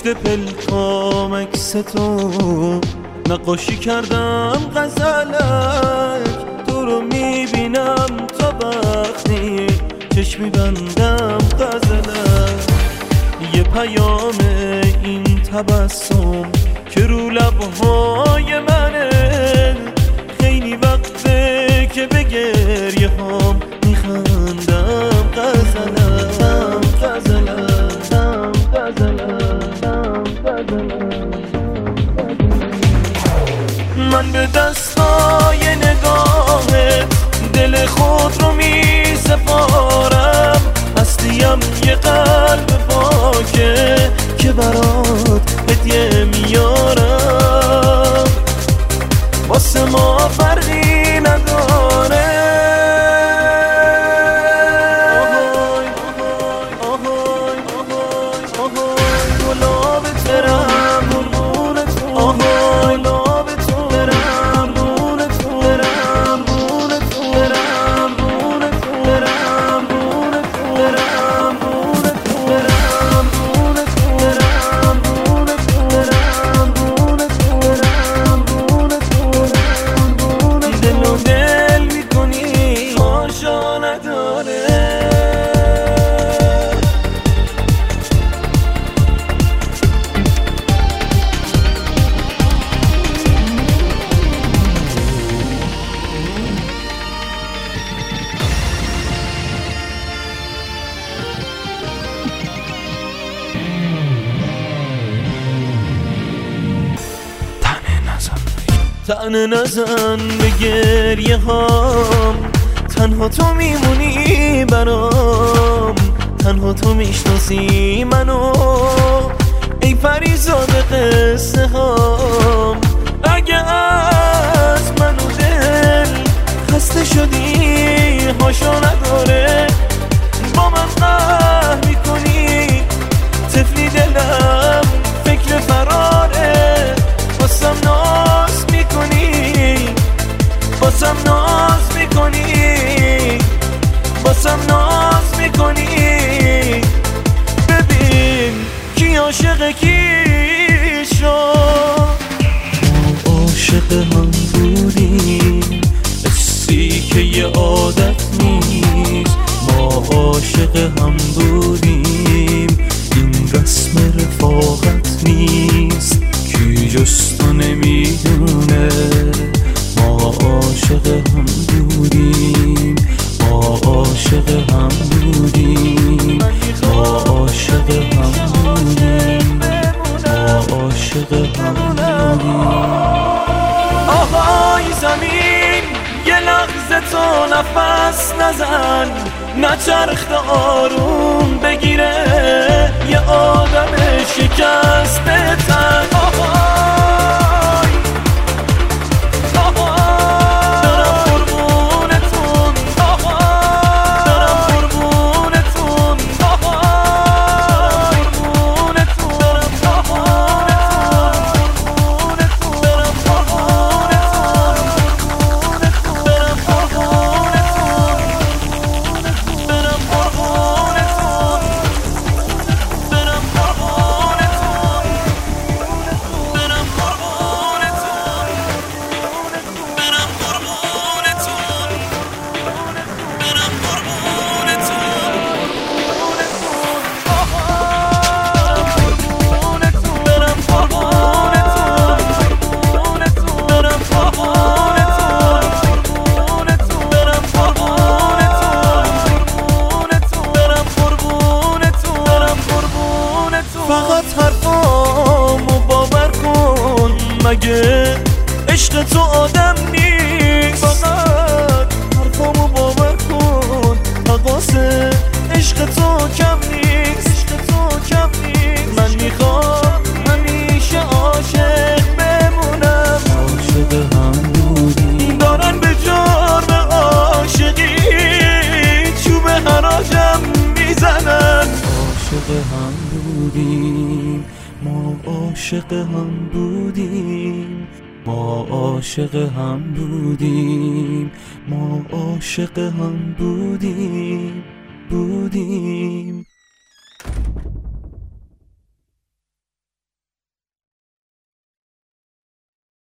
پشت پلکام عکس تو نقاشی کردم غزلک، تو رو میبینم تا وقتی چشمی بندم غزلک. یه پیام این تبسم که رو لبهای منه، خیلی وقته که به گریه هام میخندم غزلم غزلم غزلم غزلم. من به دستای نگاهت دل خود رو میسپارم، هستیم یه قلب پاکه که برات هدیه میارم، واسه ما فرقی نداره. طعنه نزن به گریه هام، تنها تو میمونی برام، تنها تو میشناسی منو ای فریزاد قصه هام. اگه از منو دل خسته شدی هاشا نداره، با من قهر میکنی طفلی دلم فکر فراره، واسم ناز میکنی واسم ناز میکنی واسم ناز میکنی. ببین کی عاشق کی شد، ما عاشق هم بودیم، حسی که یه عادت نیست، ما عاشق هم بودیم، این رسم رفاقت نیست، کی جز تو نمیدونه. ما عاشق هم بودیم، ما عاشق هم بودیم، ما عاشق هم بودیم، ما عاشق هم بودیم. آهای زمین یه لحظه تو نفس نزن، نچرخ آروم بگیره یه آدم شکسته تن. فقط حرفامو باور کن، مگه عشق تو آدم نیست. فقط حرفامو باور کن، حواس عشق تو کم نیست، عشق تو کم نیست. من میخوام همیشه عاشق بمونم، عاشق هم بودیم، دارن به جرم عاشقی چوب حراجم میزنن. عاشق هم بودیم، ما عاشق هم بودیم، ما عاشق هم بودیم، ما عاشق هم بودیم.